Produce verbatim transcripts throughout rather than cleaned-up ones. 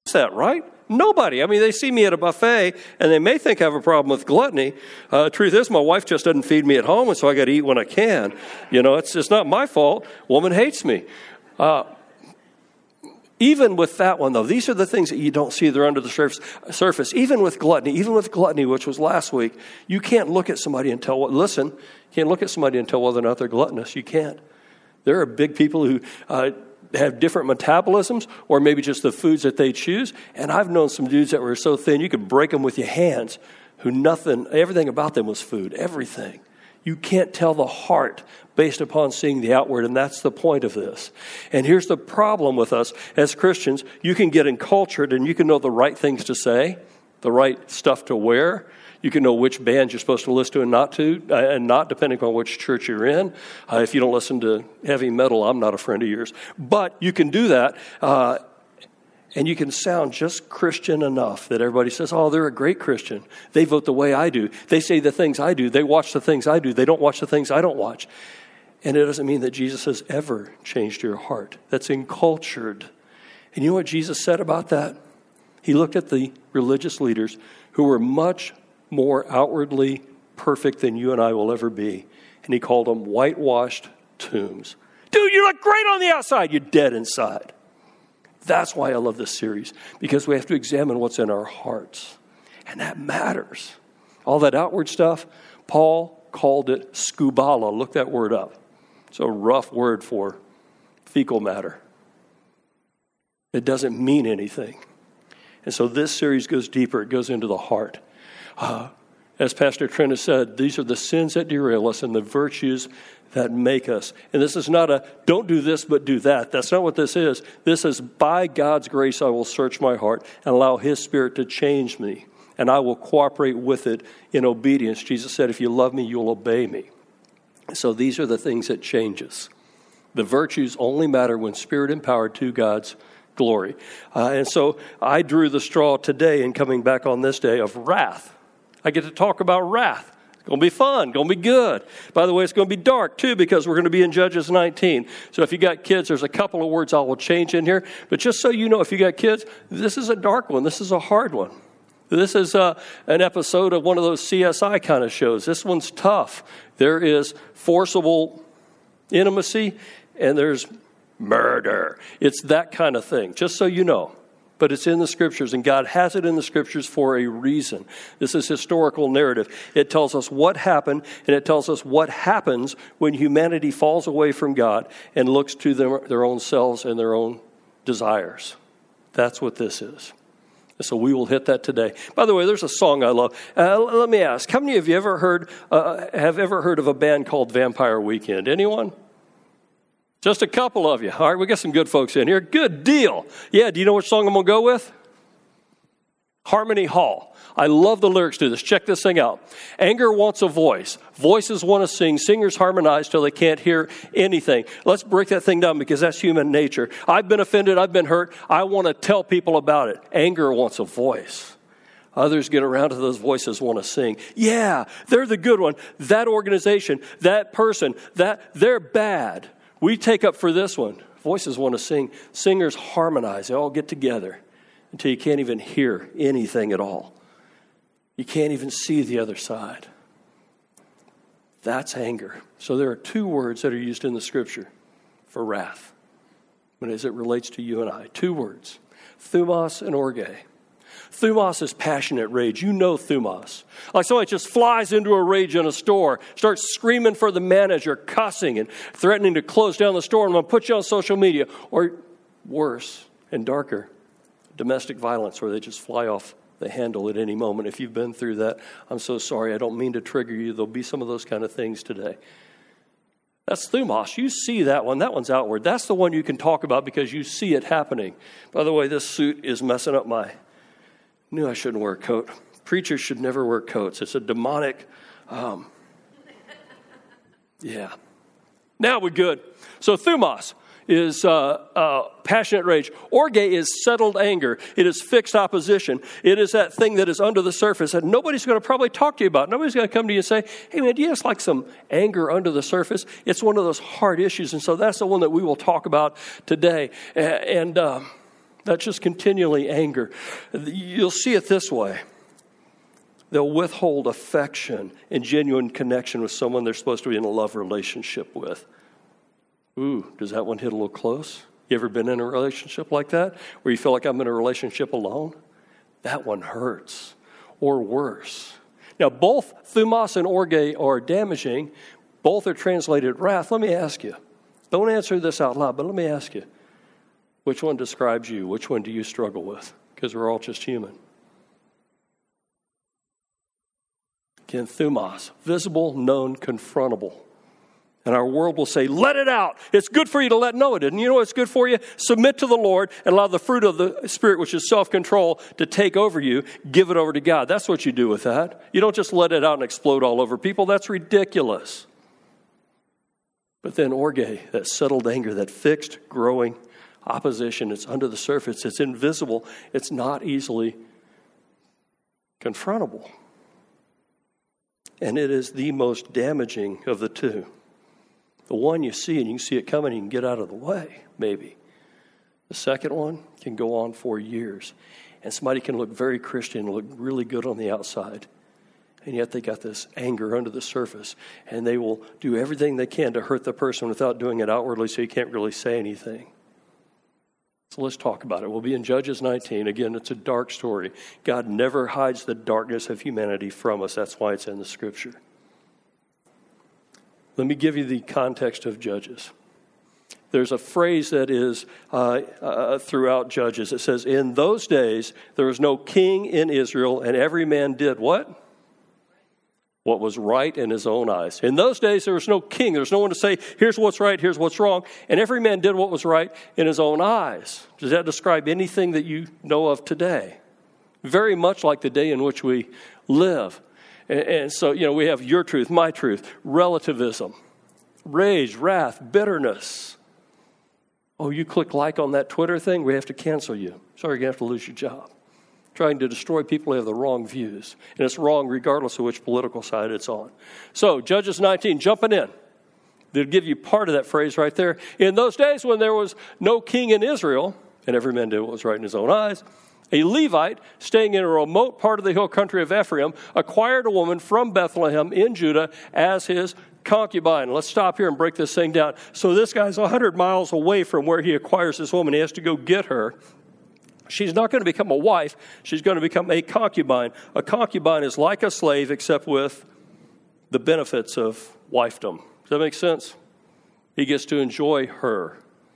that, right? Nobody. I mean, they see me at a buffet, and they may think I have a problem with gluttony. Uh, truth is, my wife just doesn't feed me at home, and so I got to eat when I can. You know, it's it's not my fault. Woman hates me. Uh, even with that one, though, these are the things that you don't see. They're under the surface. surface. Even with gluttony, even with gluttony, which was last week, you can't look at somebody and tell what. Listen, you can't look at somebody and tell whether or not they're gluttonous. You can't. There are big people who uh, have different metabolisms, or maybe just the foods that they choose. And I've known some dudes that were so thin you could break them with your hands, who nothing, everything about them was food, everything. You can't tell the heart based upon seeing the outward, and that's the point of this. And here's the problem with us as Christians. You can get encultured, and you can know the right things to say, the right stuff to wear. You can know which band you're supposed to listen to and not to, uh, and not depending on which church you're in. Uh, if you don't listen to heavy metal, I'm not a friend of yours. But you can do that, uh, and you can sound just Christian enough that everybody says, oh, they're a great Christian. They vote the way I do. They say the things I do. They watch the things I do. They don't watch the things I don't watch. And it doesn't mean that Jesus has ever changed your heart. That's encultured. And you know what Jesus said about that? He looked at the religious leaders who were much more outwardly perfect than you and I will ever be. And he called them whitewashed tombs. Dude, you look great on the outside. You're dead inside. That's why I love this series, because we have to examine what's in our hearts. And that matters. All that outward stuff, Paul called it skubala. Look that word up. It's a rough word for fecal matter. It doesn't mean anything. And so this series goes deeper. It goes into the heart. Uh, as Pastor Trent has said, these are the sins that derail us and the virtues that make us. And this is not a, don't do this, but do that. That's not what this is. This is, by God's grace, I will search my heart and allow His Spirit to change me. And I will cooperate with it in obedience. Jesus said, if you love me, you'll obey me. So these are the things that change us. The virtues only matter when Spirit empowered to God's glory. Uh, and so I drew the straw today in coming back on this day of wrath. I get to talk about wrath. It's going to be fun, going to be good. By the way, it's going to be dark too, because we're going to be in Judges nineteen. So if you got kids, there's a couple of words I will change in here. But just so you know, if you got kids, this is a dark one. This is a hard one. This is uh, an episode of one of those C S I kind of shows. This one's tough. There is forcible intimacy, and there's murder. It's that kind of thing, just so you know. But it's in the Scriptures, and God has it in the Scriptures for a reason. This is historical narrative. It tells us what happened, and it tells us what happens when humanity falls away from God and looks to their, their own selves and their own desires. That's what this is. So we will hit that today. By the way, there's a song I love. Uh, let me ask, how many of you ever heard uh, have ever heard of a band called Vampire Weekend? Anyone? Just a couple of you. All right, we got some good folks in here. Good deal. Yeah, do you know which song I'm going to go with? Harmony Hall. I love the lyrics to this. Check this thing out. Anger wants a voice. Voices want to sing. Singers harmonize till they can't hear anything. Let's break that thing down, because that's human nature. I've been offended. I've been hurt. I want to tell people about it. Anger wants a voice. Others get around to those voices, want to sing. Yeah, they're the good one. That organization, that person, that they're bad. We take up for this one. Voices want to sing. Singers harmonize. They all get together until you can't even hear anything at all. You can't even see the other side. That's anger. So there are two words that are used in the Scripture for wrath, but as it relates to you and I. Two words. Thumos and orge. Thumos is passionate rage. You know thumos. Like somebody just flies into a rage in a store, starts screaming for the manager, cussing and threatening to close down the store, and I'm going to put you on social media. Or worse and darker, domestic violence, where they just fly off the handle at any moment. If you've been through that, I'm so sorry. I don't mean to trigger you. There'll be some of those kind of things today. That's thumos. You see that one. That one's outward. That's the one you can talk about because you see it happening. By the way, this suit is messing up my... Knew I shouldn't wear a coat. Preachers should never wear coats. It's a demonic... Um, yeah. Now we're good. So thumos is uh, uh, passionate rage. Orge is settled anger. It is fixed opposition. It is that thing that is under the surface that nobody's going to probably talk to you about. Nobody's going to come to you and say, hey, man, do you have like some anger under the surface? It's one of those hard issues, and so that's the one that we will talk about today. And... Um, That's just continually anger. You'll see it this way. They'll withhold affection and genuine connection with someone they're supposed to be in a love relationship with. Ooh, does that one hit a little close? You ever been in a relationship like that where you feel like I'm in a relationship alone? That one hurts. Or worse. Now, both thumos and orge are damaging. Both are translated wrath. Let me ask you. Don't answer this out loud, but let me ask you. Which one describes you? Which one do you struggle with? Because we're all just human. Again, thumos, visible, known, confrontable. And our world will say, let it out. It's good for you to let know it. And you know what's good for you? Submit to the Lord and allow the fruit of the Spirit, which is self-control, to take over you. Give it over to God. That's what you do with that. You don't just let it out and explode all over people. That's ridiculous. But then orge, that settled anger, that fixed, growing opposition, it's under the surface. It's invisible. It's not easily confrontable. And it is the most damaging of the two. The one you see, and you can see it coming, you can get out of the way, maybe. The second one can go on for years. And somebody can look very Christian, look really good on the outside. And yet they got this anger under the surface. And they will do everything they can to hurt the person without doing it outwardly, so you can't really say anything. So let's talk about it. We'll be in Judges nineteen. Again, it's a dark story. God never hides the darkness of humanity from us. That's why it's in the Scripture. Let me give you the context of Judges. There's a phrase that is uh, uh, throughout Judges. It says, in those days, there was no king in Israel, and every man did what? What was right in his own eyes. In those days, there was no king. There was no one to say, here's what's right, here's what's wrong. And every man did what was right in his own eyes. Does that describe anything that you know of today? Very much like the day in which we live. And, and so, you know, we have your truth, my truth, relativism, rage, wrath, bitterness. Oh, you click like on that Twitter thing, we have to cancel you. Sorry, you're going to have to lose your job. Trying to destroy people who have the wrong views. And it's wrong regardless of which political side it's on. So, Judges nineteen, jumping in. They'll give you part of that phrase right there. In those days when there was no king in Israel, and every man did what was right in his own eyes, a Levite staying in a remote part of the hill country of Ephraim acquired a woman from Bethlehem in Judah as his concubine. Let's stop here and break this thing down. So this guy's one hundred miles away from where he acquires this woman. He has to go get her. She's not going to become a wife. She's going to become a concubine. A concubine is like a slave except with the benefits of wifedom. Does that make sense? He gets to enjoy her,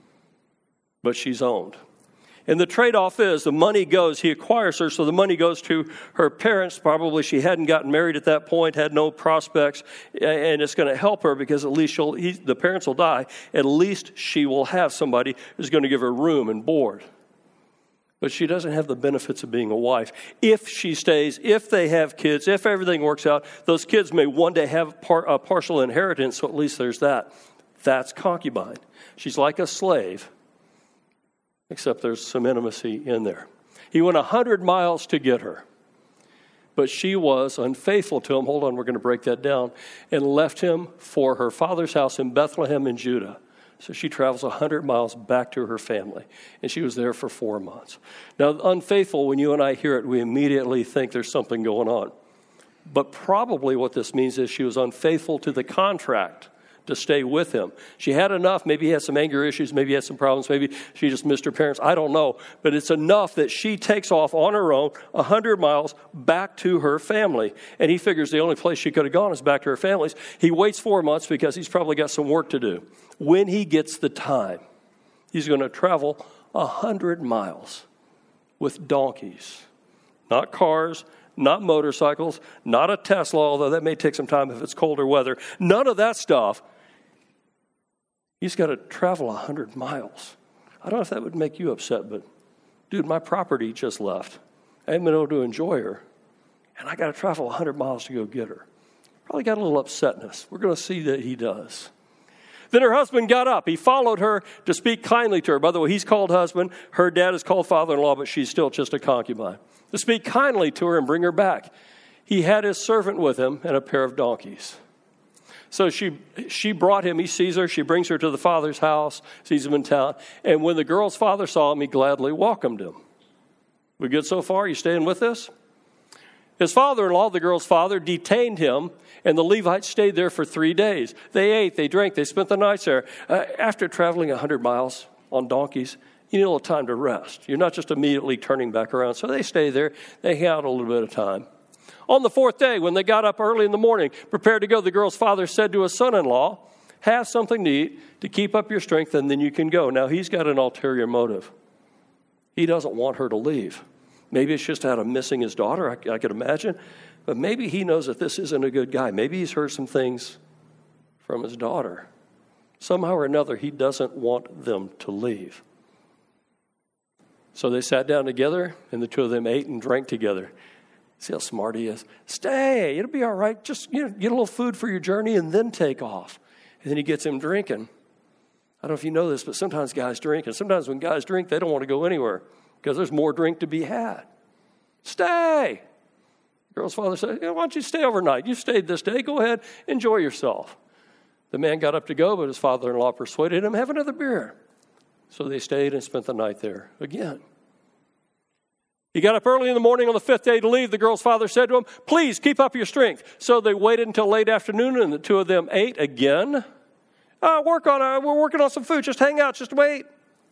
but she's owned. And the trade-off is the money goes, he acquires her, so the money goes to her parents. Probably she hadn't gotten married at that point, had no prospects, and it's going to help her because at least she'll, he, the parents will die. At least she will have somebody who's going to give her room and board. But she doesn't have the benefits of being a wife. If she stays, if they have kids, if everything works out, those kids may one day have par- a partial inheritance, so at least there's that. That's concubine. She's like a slave, except there's some intimacy in there. He went one hundred miles to get her, but she was unfaithful to him. Hold on, we're going to break that down. And left him for her father's house in Bethlehem in Judah. So she travels one hundred miles back to her family, and she was there for four months. Now, unfaithful, when you and I hear it, we immediately think there's something going on. But probably what this means is she was unfaithful to the contract to stay with him. She had enough. Maybe he had some anger issues. Maybe he had some problems. Maybe she just missed her parents. I don't know. But it's enough that she takes off on her own one hundred miles back to her family. And he figures the only place she could have gone is back to her family's. He waits four months because he's probably got some work to do. When he gets the time, he's going to travel one hundred miles with donkeys. Not cars, not motorcycles, not a Tesla, although that may take some time if it's colder weather. None of that stuff. He's got to travel one hundred miles. I don't know if that would make you upset, but, dude, my property just left. I haven't been able to enjoy her, and I got to travel one hundred miles to go get her. Probably got a little upsetness. We're going to see that he does. Then her husband got up. He followed her to speak kindly to her. By the way, he's called husband. Her dad is called father-in-law, but she's still just a concubine. To speak kindly to her and bring her back. He had his servant with him and a pair of donkeys. So she she brought him. He sees her. She brings her to the father's house, sees him in town. And when the girl's father saw him, he gladly welcomed him. We good so far? You staying with us? His father-in-law, the girl's father, detained him, and the Levites stayed there for three days. They ate, they drank, they spent the nights there. Uh, after traveling one hundred miles on donkeys, you need a little time to rest. You're not just immediately turning back around. So they stay there. They hang out a little bit of time. On the fourth day, when they got up early in the morning, prepared to go, the girl's father said to his son-in-law, have something to eat to keep up your strength, and then you can go. Now, he's got an ulterior motive. He doesn't want her to leave. Maybe it's just out of missing his daughter, I, I could imagine. But maybe he knows that this isn't a good guy. Maybe he's heard some things from his daughter. Somehow or another, he doesn't want them to leave. So they sat down together, and the two of them ate and drank together. See how smart he is? Stay. It'll be all right. Just, you know, get a little food for your journey and then take off. And then he gets him drinking. I don't know if you know this, but sometimes guys drink. And sometimes when guys drink, they don't want to go anywhere because there's more drink to be had. Stay. The girl's father said, why don't you stay overnight? You stayed this day. Go ahead. Enjoy yourself. The man got up to go, but his father-in-law persuaded him, have another beer. So they stayed and spent the night there again. He got up early in the morning on the fifth day to leave. The girl's father said to him, please keep up your strength. So they waited until late afternoon, and the two of them ate again. Uh, work on uh, we're working on some food. Just hang out. Just wait.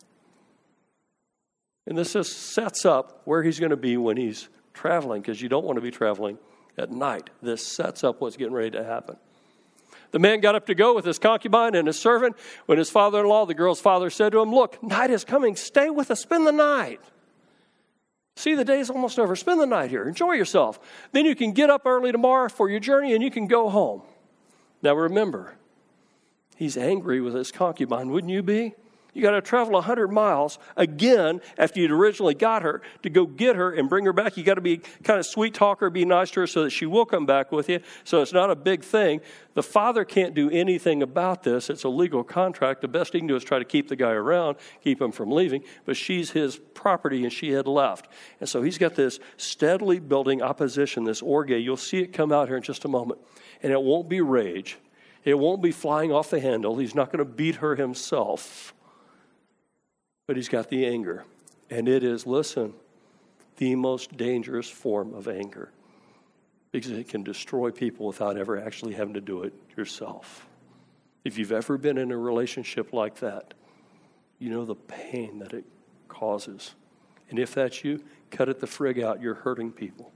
And this just sets up where he's going to be when he's traveling, because you don't want to be traveling at night. This sets up what's getting ready to happen. The man got up to go with his concubine and his servant. When his father-in-law, the girl's father, said to him, look, night is coming. Stay with us. Spend the night. See, the day's almost over. Spend the night here. Enjoy yourself. Then you can get up early tomorrow for your journey and you can go home. Now remember, he's angry with his concubine. Wouldn't you be? You got to travel one hundred miles again after you'd originally got her to go get her and bring her back. You got to be kind of sweet talker, be nice to her so that she will come back with you. So it's not a big thing. The father can't do anything about this. It's a legal contract. The best he can do is try to keep the guy around, keep him from leaving. But she's his property and she had left. And so he's got this steadily building opposition, this orge. You'll see it come out here in just a moment. And it won't be rage. It won't be flying off the handle. He's not going to beat her himself. But he's got the anger. And it is, listen, the most dangerous form of anger. Because it can destroy people without ever actually having to do it yourself. If you've ever been in a relationship like that, you know the pain that it causes. And if that's you, cut it the frig out. You're hurting people.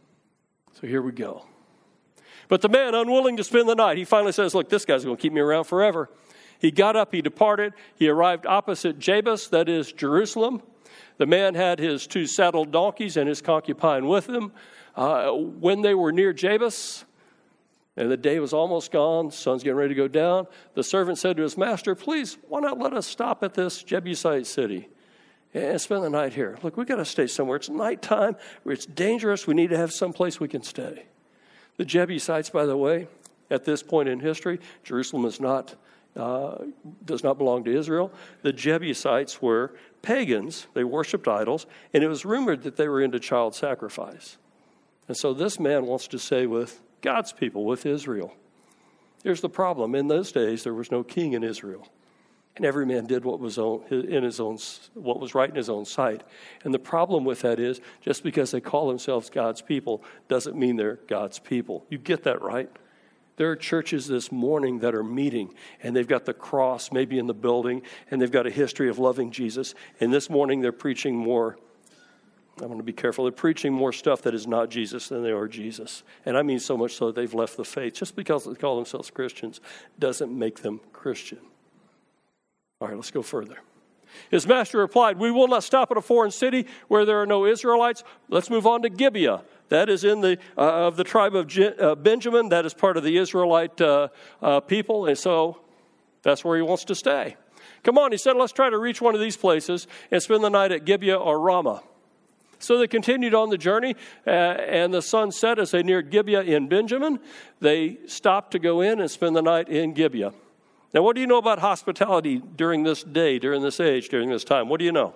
So here we go. But the man, unwilling to spend the night, he finally says, look, this guy's going to keep me around forever. He got up, he departed. He arrived opposite Jebus, that is Jerusalem. The man had his two saddled donkeys and his concubine with him. Uh, when they were near Jebus, and the day was almost gone, the sun's getting ready to go down, the servant said to his master, please, why not let us stop at this Jebusite city and spend the night here? Look, we've got to stay somewhere. It's nighttime. It's dangerous. We need to have someplace we can stay. The Jebusites, by the way, at this point in history, Jerusalem is not Uh, does not belong to Israel. The Jebusites were pagans. They worshipped idols, and it was rumored that they were into child sacrifice. And so this man wants to stay with God's people, with Israel. Here's the problem. In those days, there was no king in Israel, and every man did what was own, in his own, what was right in his own sight. And the problem with that is, just because they call themselves God's people doesn't mean they're God's people. You get that, right? There are churches this morning that are meeting, and they've got the cross maybe in the building, and they've got a history of loving Jesus. And this morning they're preaching more, I'm going to be careful, they're preaching more stuff that is not Jesus than they are Jesus. And I mean so much so that they've left the faith. Just because they call themselves Christians doesn't make them Christian. All right, let's go further. His master replied, we will not stop at a foreign city where there are no Israelites. Let's move on to Gibeah. That is in the uh, of the tribe of Je- uh, Benjamin. That is part of the Israelite uh, uh, people. And so that's where he wants to stay. Come on, he said, let's try to reach one of these places and spend the night at Gibeah or Ramah. So they continued on the journey, uh, and the sun set as they neared Gibeah in Benjamin. They stopped to go in and spend the night in Gibeah. Now, what do you know about hospitality during this day, during this age, during this time? What do you know?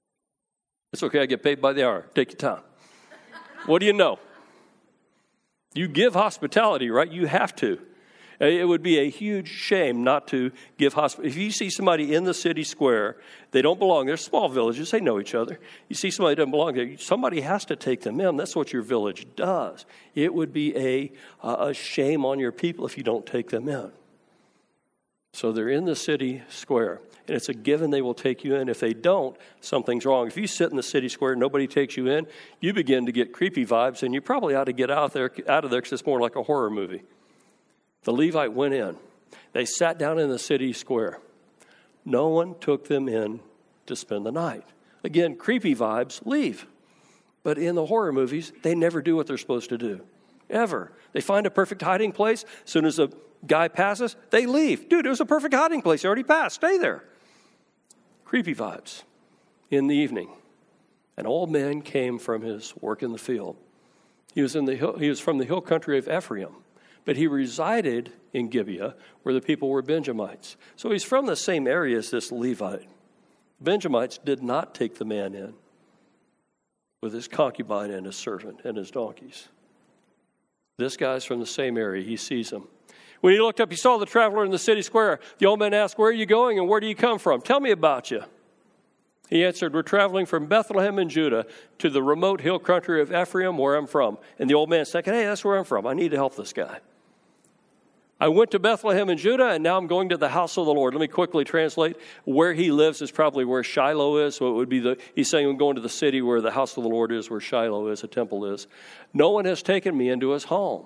It's okay, I get paid by the hour. Take your time. What do you know? You give hospitality, right? You have to. It would be a huge shame not to give hospitality. If you see somebody in the city square, they don't belong there. Small villages, they know each other. You see somebody doesn't belong there, somebody has to take them in. That's what your village does. It would be a, a shame on your people if you don't take them in. So they're in the city square, and it's a given they will take you in. If they don't, something's wrong. If you sit in the city square and nobody takes you in, you begin to get creepy vibes, and you probably ought to get out there, out of there because it's more like a horror movie. The Levite went in. They sat down in the city square. No one took them in to spend the night. Again, creepy vibes, leave. But in the horror movies, they never do what they're supposed to do, ever. They find a perfect hiding place. As soon as a guy passes, they leave. Dude, it was a perfect hiding place. He already passed. Stay there. Creepy vibes. In the evening, an old man came from his work in the field. He was in the hill, he was from the hill country of Ephraim. But he resided in Gibeah, where the people were Benjamites. So he's from the same area as this Levite. Benjamites did not take the man in with his concubine and his servant and his donkeys. This guy's from the same area. He sees him. When he looked up, he saw the traveler in the city square. The old man asked, "Where are you going and where do you come from? Tell me about you." He answered, "We're traveling from Bethlehem in Judah to the remote hill country of Ephraim, where I'm from." And the old man said, "Hey, that's where I'm from. I need to help this guy. I went to Bethlehem in Judah, and now I'm going to the house of the Lord." Let me quickly translate. Where he lives is probably where Shiloh is. So it would be the, he's saying I'm going to the city where the house of the Lord is, where Shiloh is, a temple is. "No one has taken me into his home.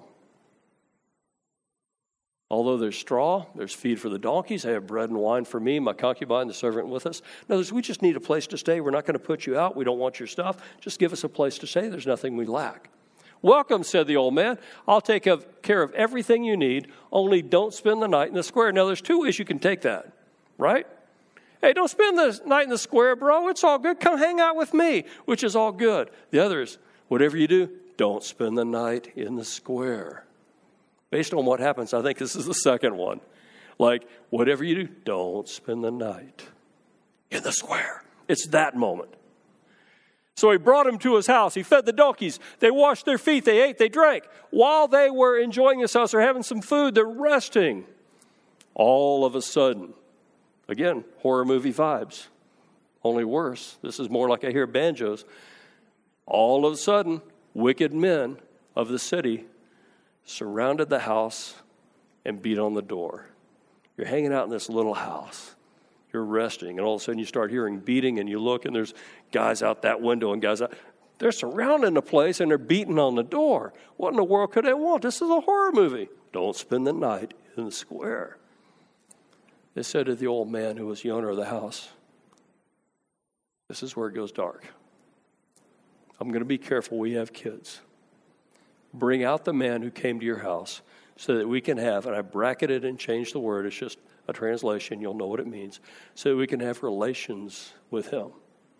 Although there's straw, there's feed for the donkeys. I have bread and wine for me, my concubine, the servant with us." In other words, we just need a place to stay. We're not going to put you out. We don't want your stuff. Just give us a place to stay. There's nothing we lack. "Welcome," said the old man. "I'll take care of everything you need. Only don't spend the night in the square." Now, there's two ways you can take that, right? Hey, don't spend the night in the square, bro. It's all good. Come hang out with me, which is all good. The other is, whatever you do, don't spend the night in the square. Based on what happens, I think this is the second one. Like, whatever you do, don't spend the night in the square. It's that moment. So he brought him to his house. He fed the donkeys. They washed their feet. They ate. They drank. While they were enjoying this house, they're having some food. They're resting. All of a sudden, again, horror movie vibes. Only worse. This is more like I hear banjos. All of a sudden, wicked men of the city surrounded the house and beat on the door. You're hanging out in this little house. You're resting, and all of a sudden you start hearing beating, and you look, and there's guys out that window and guys out. They're surrounding the place, and they're beating on the door. What in the world could they want? This is a horror movie. Don't spend the night in the square. They said to the old man who was the owner of the house, "This is where it goes dark. I'm going to be careful. We have kids. Bring out the man who came to your house so that we can have," and I bracketed and changed the word. It's just a translation. You'll know what it means. "So that we can have relations with him."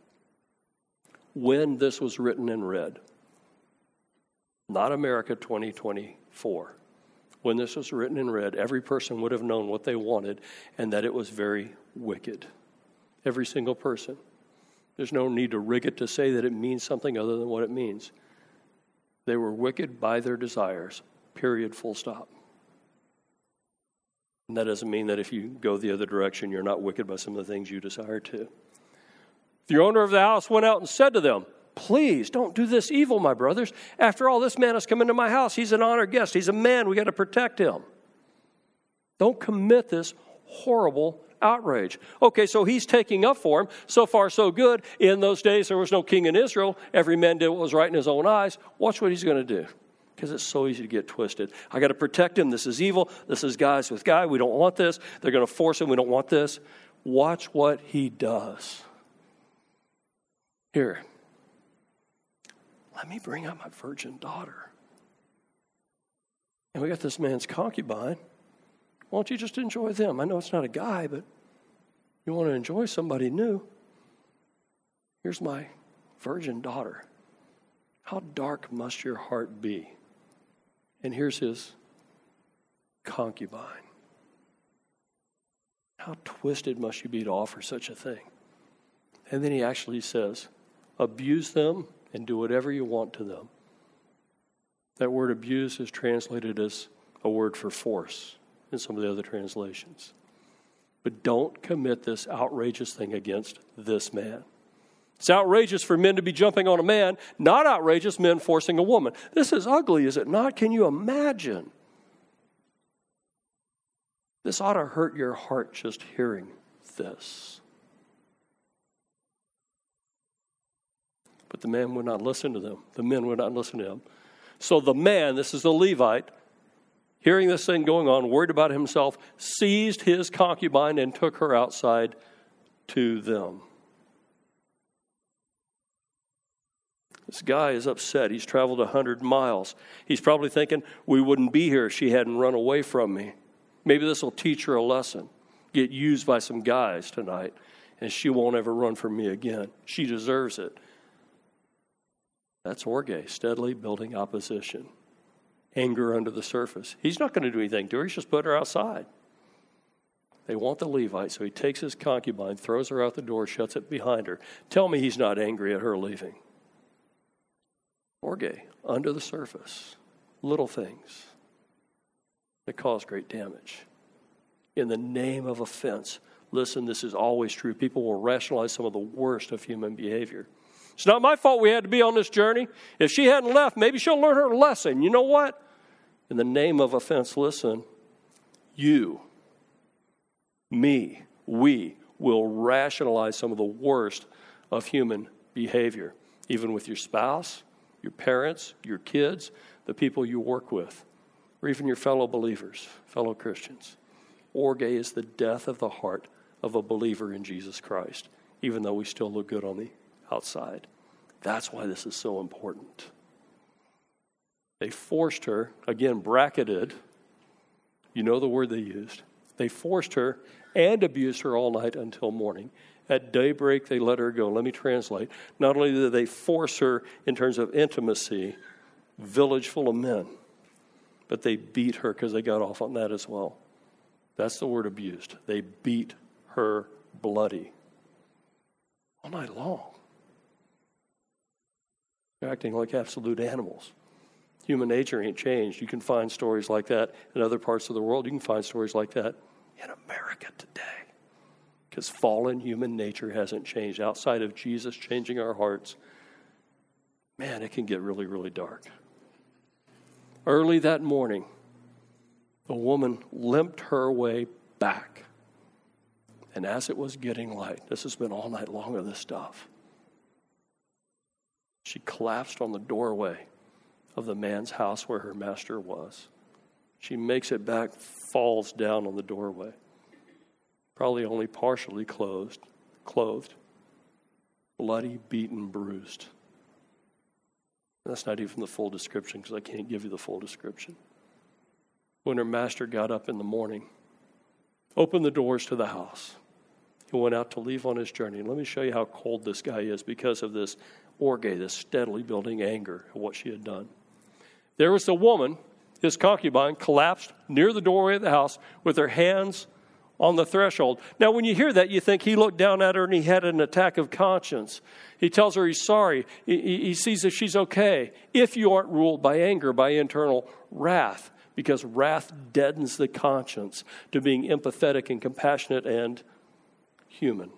When this was written and read, not America twenty twenty-four, when this was written and read, every person would have known what they wanted and that it was very wicked. Every single person. There's no need to rig it to say that it means something other than what it means. They were wicked by their desires, period, full stop. And that doesn't mean that if you go the other direction, you're not wicked by some of the things you desire to. The owner of the house went out and said to them, "Please don't do this evil, my brothers. After all, this man has come into my house. He's an honored guest. He's a man. We got to protect him. Don't commit this horrible outrage." Okay, so he's taking up for him. So far, so good. In those days, there was no king in Israel. Every man did what was right in his own eyes. Watch what he's going to do. Because it's so easy to get twisted. I got to protect him. This is evil. This is guys with guy. We don't want this. They're going to force him. We don't want this. Watch what he does. Here, let me bring out my virgin daughter. And we got this man's concubine. Why don't you just enjoy them? I know it's not a guy, but you want to enjoy somebody new. Here's my virgin daughter. How dark must your heart be? And here's his concubine. How twisted must you be to offer such a thing? And then he actually says, abuse them and do whatever you want to them. That word abuse is translated as a word for force in some of the other translations. But don't commit this outrageous thing against this man. It's outrageous for men to be jumping on a man, not outrageous men forcing a woman. This is ugly, is it not? Can you imagine? This ought to hurt your heart just hearing this. But the man would not listen to them. The men would not listen to him. So the man, this is the Levite, hearing this thing going on, worried about himself, seized his concubine and took her outside to them. This guy is upset. He's traveled one hundred miles. He's probably thinking, we wouldn't be here if she hadn't run away from me. Maybe this will teach her a lesson. Get used by some guys tonight, and she won't ever run from me again. She deserves it. That's Orge, steadily building opposition. Anger under the surface. He's not going to do anything to her. He's just put her outside. They want the Levite, so he takes his concubine, throws her out the door, shuts it behind her. Tell me he's not angry at her leaving. Orge, under the surface, little things that cause great damage. In the name of offense, listen, this is always true. People will rationalize some of the worst of human behavior. It's not my fault we had to be on this journey. If she hadn't left, maybe she'll learn her lesson. You know what? In the name of offense, listen, you, me, we will rationalize some of the worst of human behavior, even with your spouse, your parents, your kids, the people you work with, or even your fellow believers, fellow Christians. Orge is the death of the heart of a believer in Jesus Christ, even though we still look good on the outside. That's why this is so important. They forced her, again, bracketed. You know the word they used. They forced her and abused her all night until morning. At daybreak, they let her go. Let me translate. Not only did they force her in terms of intimacy, village full of men, but they beat her because they got off on that as well. That's the word abused. They beat her bloody all night long. They're acting like absolute animals. Human nature ain't changed. You can find stories like that in other parts of the world. You can find stories like that in America today. Because fallen human nature hasn't changed. Outside of Jesus changing our hearts, man, it can get really, really dark. Early that morning, the woman limped her way back. And as it was getting light, this has been all night long of this stuff, she collapsed on the doorway of the man's house where her master was. She makes it back, falls down on the doorway. Probably only partially clothed, clothed, bloody, beaten, bruised. And that's not even the full description because I can't give you the full description. When her master got up in the morning, opened the doors to the house, he went out to leave on his journey. And let me show you how cold this guy is because of this Orge, this steadily building anger at what she had done. There was the woman, his concubine, collapsed near the doorway of the house with her hands on the threshold. Now, when you hear that, you think he looked down at her and he had an attack of conscience. He tells her he's sorry. He, he sees that she's okay. If you aren't ruled by anger, by internal wrath, because wrath deadens the conscience to being empathetic and compassionate and human.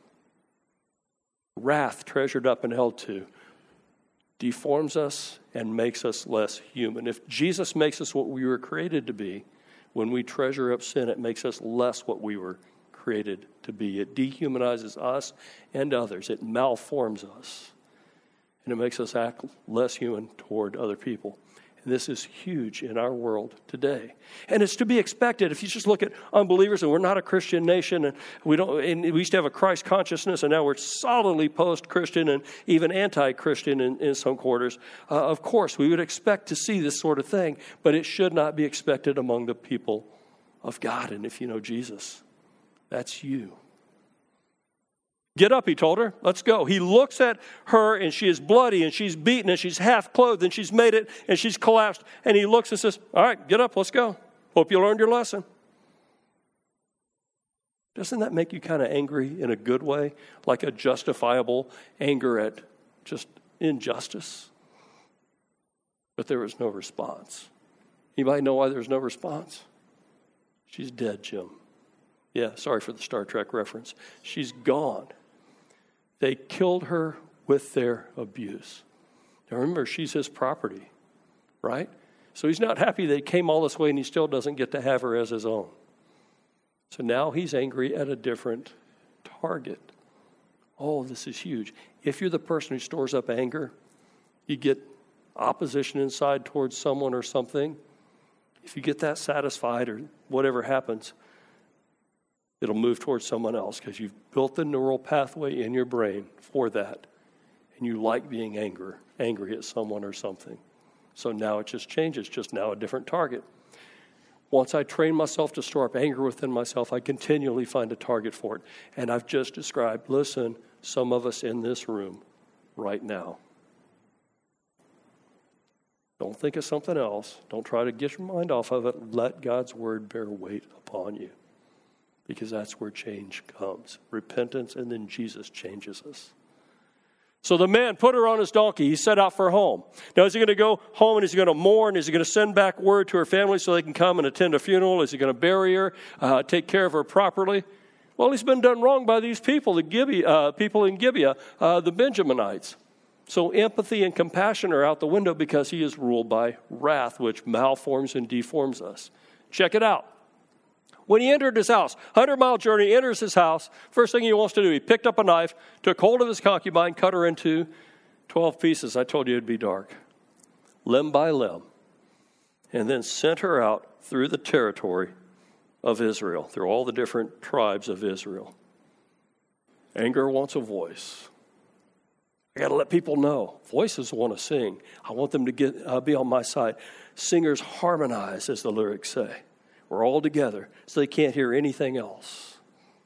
Wrath, treasured up and held to, deforms us and makes us less human. If Jesus makes us what we were created to be, when we treasure up sin, it makes us less what we were created to be. It dehumanizes us and others. It malforms us. And it makes us act less human toward other people. And this is huge in our world today. And it's to be expected. If you just look at unbelievers, and we're not a Christian nation, and we don't, and we used to have a Christ consciousness, and now we're solidly post-Christian and even anti-Christian in, in some quarters. Uh, of course, we would expect to see this sort of thing, but it should not be expected among the people of God. And if you know Jesus, that's you. Get up, he told her. Let's go. He looks at her, and she is bloody, and she's beaten, and she's half clothed, and she's made it, and she's collapsed. And he looks and says, all right, get up, let's go. Hope you learned your lesson. Doesn't that make you kind of angry in a good way? Like a justifiable anger at just injustice? But there was no response. Anybody know why there's no response? She's dead, Jim. Yeah, sorry for the Star Trek reference. She's gone. They killed her with their abuse. Now remember, she's his property, right? So he's not happy they came all this way and he still doesn't get to have her as his own. So now he's angry at a different target. Oh, this is huge. If you're the person who stores up anger, you get opposition inside towards someone or something. If you get that satisfied or whatever happens, it'll move towards someone else because you've built the neural pathway in your brain for that. And you like being angry, angry at someone or something. So now it just changes, just now a different target. Once I train myself to store up anger within myself, I continually find a target for it. And I've just described, listen, some of us in this room right now. Don't think of something else. Don't try to get your mind off of it. Let God's word bear weight upon you. Because that's where change comes. Repentance, and then Jesus changes us. So the man put her on his donkey. He set out for home. Now, is he going to go home and is he going to mourn? Is he going to send back word to her family so they can come and attend a funeral? Is he going to bury her, uh, take care of her properly? Well, he's been done wrong by these people, the Gibeah, uh, people in Gibeah, uh, the Benjaminites. So empathy and compassion are out the window because he is ruled by wrath, which malforms and deforms us. Check it out. When he entered his house, hundred-mile journey, enters his house, first thing he wants to do, he picked up a knife, took hold of his concubine, cut her into twelve pieces. I told you it'd be dark, limb by limb, and then sent her out through the territory of Israel, through all the different tribes of Israel. Anger wants a voice. I got to let people know. Voices want to sing. I want them to get uh, be on my side. Singers harmonize, as the lyrics say. We're all together, so they can't hear anything else.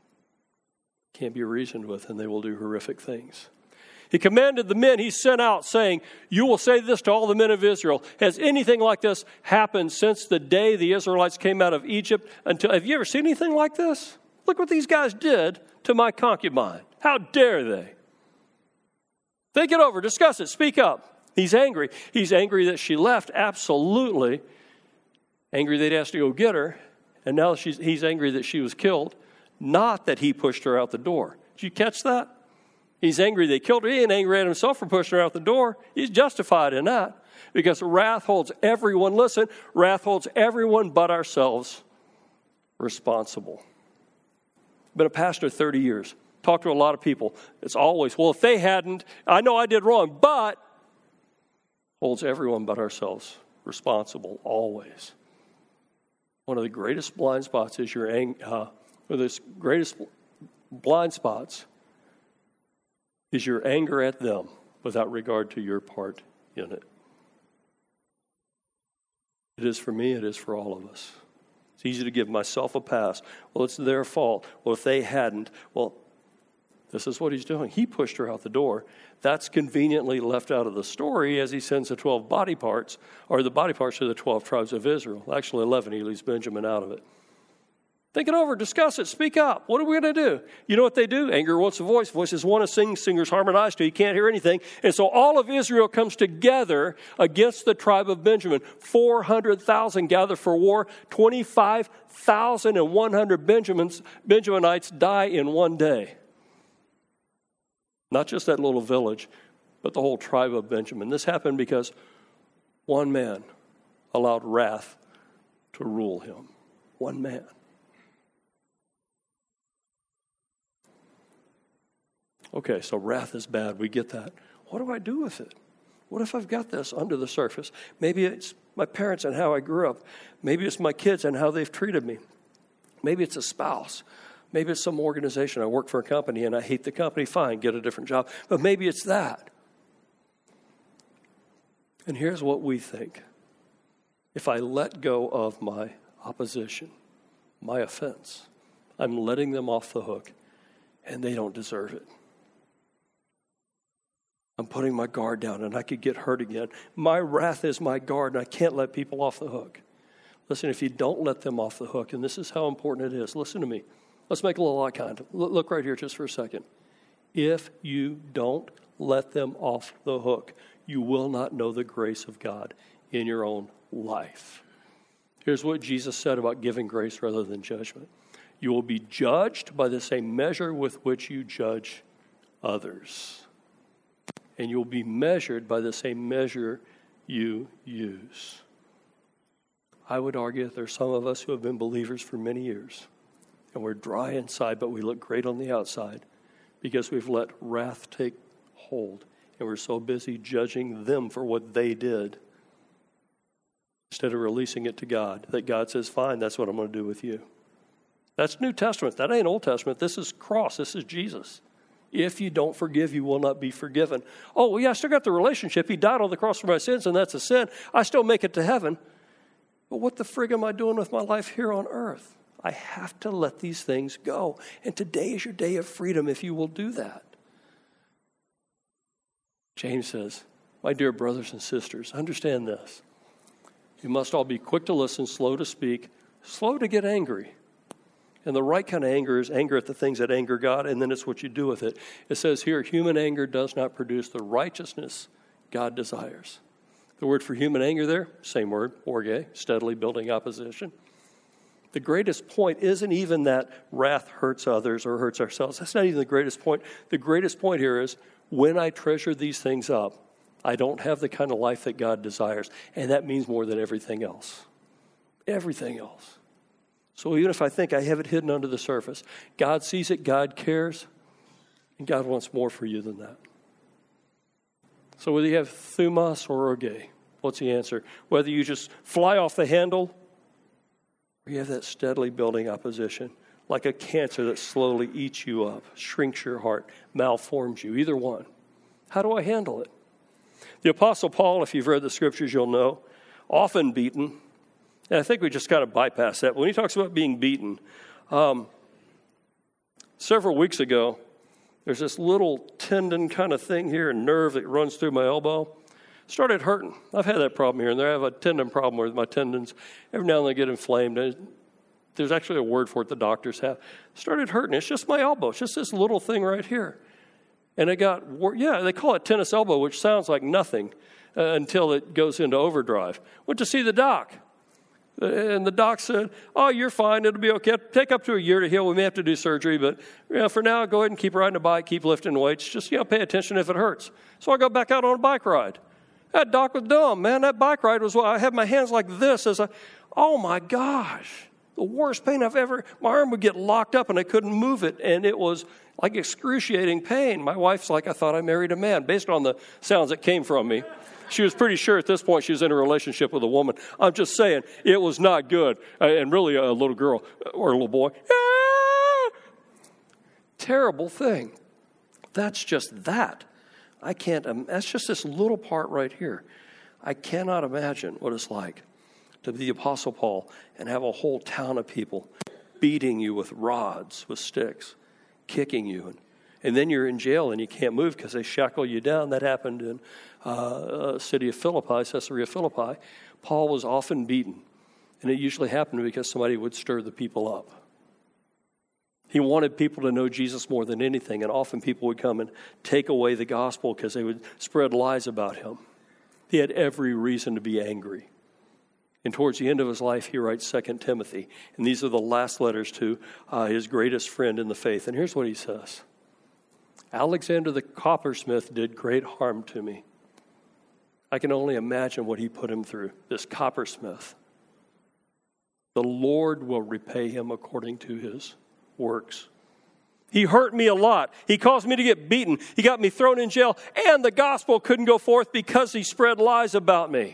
Can't be reasoned with, and they will do horrific things. He commanded the men he sent out, saying, you will say this to all the men of Israel. Has anything like this happened since the day the Israelites came out of Egypt? Until have you ever seen anything like this? Look what these guys did to my concubine. How dare they? Think it over. Discuss it. Speak up. He's angry. He's angry that she left. Absolutely. Angry they'd asked to go get her. And now she's, he's angry that she was killed. Not that he pushed her out the door. Did you catch that? He's angry they killed her. He ain't angry at himself for pushing her out the door. He's justified in that. Because wrath holds everyone, listen, wrath holds everyone but ourselves responsible. Been a pastor thirty years. Talked to a lot of people. It's always, well, if they hadn't, I know I did wrong, but holds everyone but ourselves responsible always. One of the greatest blind spots is your anger. Uh, or the greatest blind spots is your anger at them without regard to your part in it. It is for me, it is for all of us. It's easy to give myself a pass. Well, it's their fault. Well, if they hadn't, well, this is what he's doing. He pushed her out the door. That's conveniently left out of the story as he sends the twelve body parts, or the body parts to the twelve tribes of Israel. Actually, eleven, he leaves Benjamin out of it. Think it over, discuss it, speak up. What are we going to do? You know what they do? Anger wants a voice. Voices want to sing, singers harmonize to. You can't hear anything. And so all of Israel comes together against the tribe of Benjamin. four hundred thousand gather for war. twenty-five thousand one hundred Benjamins, Benjaminites die in one day. Not just that little village, but the whole tribe of Benjamin. This happened because one man allowed wrath to rule him. One man. Okay, so wrath is bad. We get that. What do I do with it? What if I've got this under the surface? Maybe it's my parents and how I grew up. Maybe it's my kids and how they've treated me. Maybe it's a spouse. Maybe it's some organization. I work for a company and I hate the company. Fine, get a different job. But maybe it's that. And here's what we think. If I let go of my opposition, my offense, I'm letting them off the hook and they don't deserve it. I'm putting my guard down and I could get hurt again. My wrath is my guard and I can't let people off the hook. Listen, if you don't let them off the hook, and this is how important it is, listen to me. Let's make a little eye contact. Look right here just for a second. If you don't let them off the hook, you will not know the grace of God in your own life. Here's what Jesus said about giving grace rather than judgment. You will be judged by the same measure with which you judge others. And you'll be measured by the same measure you use. I would argue that there's some of us who have been believers for many years, and we're dry inside, but we look great on the outside because we've let wrath take hold, and we're so busy judging them for what they did instead of releasing it to God, that God says, fine, that's what I'm going to do with you. That's New Testament. That ain't Old Testament. This is cross. This is Jesus. If you don't forgive, you will not be forgiven. Oh, well, yeah, I still got the relationship. He died on the cross for my sins, and that's a sin. I still make it to heaven. But what the frig am I doing with my life here on earth? I have to let these things go. And today is your day of freedom if you will do that. James says, my dear brothers and sisters, understand this. You must all be quick to listen, slow to speak, slow to get angry. And the right kind of anger is anger at the things that anger God, and then it's what you do with it. It says here, human anger does not produce the righteousness God desires. The word for human anger there, same word, orge, steadily building opposition. The greatest point isn't even that wrath hurts others or hurts ourselves. That's not even the greatest point. The greatest point here is when I treasure these things up, I don't have the kind of life that God desires. And that means more than everything else. Everything else. So even if I think I have it hidden under the surface, God sees it, God cares, and God wants more for you than that. So whether you have thumos or orge, what's the answer? Whether you just fly off the handle, or you have that steadily building opposition, like a cancer that slowly eats you up, shrinks your heart, malforms you, either one. How do I handle it? The Apostle Paul, if you've read the scriptures, you'll know, often beaten. And I think we just kind of bypass that. When he talks about being beaten, um, several weeks ago, there's this little tendon kind of thing here, a nerve that runs through my elbow. Started hurting. I've had that problem here and there. I have a tendon problem where my tendons, every now and then, get inflamed. There's actually a word for it the doctors have. Started hurting. It's just my elbow. It's just this little thing right here. And it got, yeah, they call it tennis elbow, which sounds like nothing uh, until it goes into overdrive. Went to see the doc. And the doc said, oh, you're fine. It'll be okay. It'll take up to a year to heal. We may have to do surgery, but you know, for now, go ahead and keep riding a bike, keep lifting weights. Just, you know, pay attention if it hurts. So I go back out on a bike ride. That doc was dumb, man. That bike ride was, I had my hands like this as I, oh my gosh, the worst pain I've ever, my arm would get locked up and I couldn't move it. And it was like excruciating pain. My wife's like, I thought I married a man, based on the sounds that came from me. She was pretty sure at this point she was in a relationship with a woman. I'm just saying, it was not good. Uh, and really a little girl or a little boy. Ah! Terrible thing. That's just that. I can't, um, that's just this little part right here. I cannot imagine what it's like to be the Apostle Paul and have a whole town of people beating you with rods, with sticks, kicking you. And, and then you're in jail and you can't move because they shackle you down. That happened in uh, a city of Philippi, Caesarea Philippi. Paul was often beaten. And it usually happened because somebody would stir the people up. He wanted people to know Jesus more than anything, and often people would come and take away the gospel because they would spread lies about him. He had every reason to be angry. And towards the end of his life, he writes Second Timothy, and these are the last letters to uh, his greatest friend in the faith. And here's what he says. Alexander the coppersmith did great harm to me. I can only imagine what he put him through, this coppersmith. The Lord will repay him according to his works. He hurt me a lot. He caused me to get beaten. He got me thrown in jail, and the gospel couldn't go forth because he spread lies about me.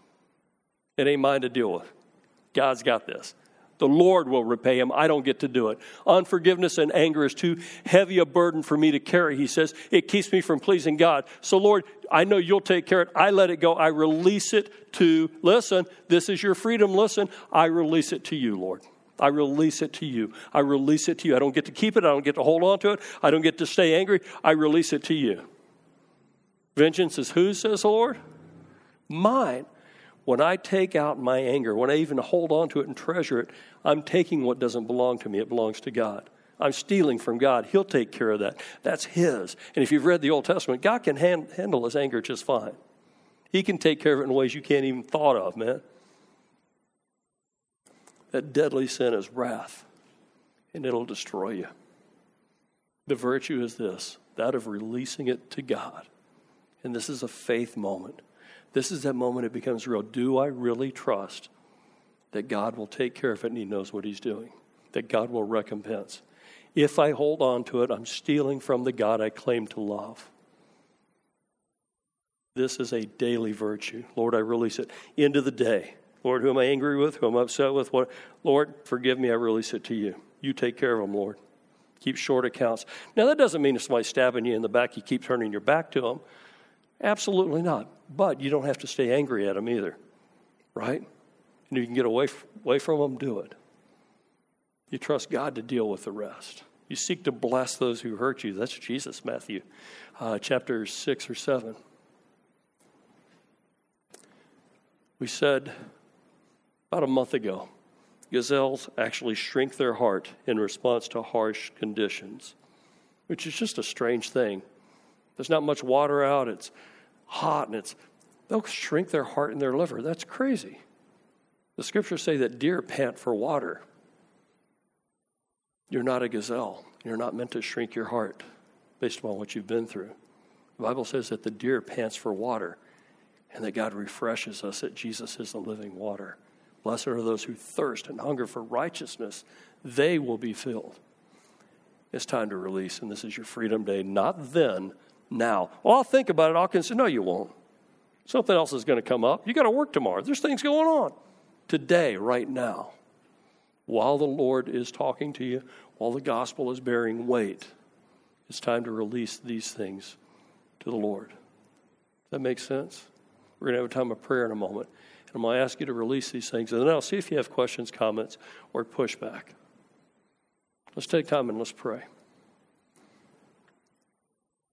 It ain't mine to deal with. God's got this. The Lord will repay him. I don't get to do it. Unforgiveness and anger is too heavy a burden for me to carry, he says. It keeps me from pleasing God. So, Lord, I know you'll take care of it. I let it go. I release it to, listen, this is your freedom. Listen, I release it to you, Lord. I release it to you. I release it to you. I don't get to keep it. I don't get to hold on to it. I don't get to stay angry. I release it to you. Vengeance is whose, says the Lord? Mine. When I take out my anger, when I even hold on to it and treasure it, I'm taking what doesn't belong to me. It belongs to God. I'm stealing from God. He'll take care of that. That's his. And if you've read the Old Testament, God can hand, handle his anger just fine. He can take care of it in ways you can't even thought of, man. That deadly sin is wrath, and it'll destroy you. The virtue is this, that of releasing it to God. And this is a faith moment. This is that moment it becomes real. Do I really trust that God will take care of it and he knows what he's doing? That God will recompense. If I hold on to it, I'm stealing from the God I claim to love. This is a daily virtue. Lord, I release it into the day. Lord, who am I angry with? Who am I upset with? What? Lord, forgive me. I release it to you. You take care of them, Lord. Keep short accounts. Now, that doesn't mean if somebody's stabbing you in the back, you keep turning your back to them. Absolutely not. But you don't have to stay angry at them either, right? And you can get away, away from them, do it. You trust God to deal with the rest. You seek to bless those who hurt you. That's Jesus, Matthew, uh, chapter six or seven. We said about a month ago, gazelles actually shrink their heart in response to harsh conditions, which is just a strange thing. There's not much water out. It's hot, and it's they'll shrink their heart and their liver. That's crazy. The scriptures say that deer pant for water. You're not a gazelle. You're not meant to shrink your heart based upon what you've been through. The Bible says that the deer pants for water and that God refreshes us, that Jesus is the living water. Blessed are those who thirst and hunger for righteousness. They will be filled. It's time to release, and this is your freedom day. Not then, now. Well, I'll think about it. I'll consider. No, you won't. Something else is going to come up. You got to work tomorrow. There's things going on. Today, right now, while the Lord is talking to you, while the gospel is bearing weight, it's time to release these things to the Lord. Does that make sense? We're going to have a time of prayer in a moment. And I'm going to ask you to release these things. And then I'll see if you have questions, comments, or pushback. Let's take time and let's pray.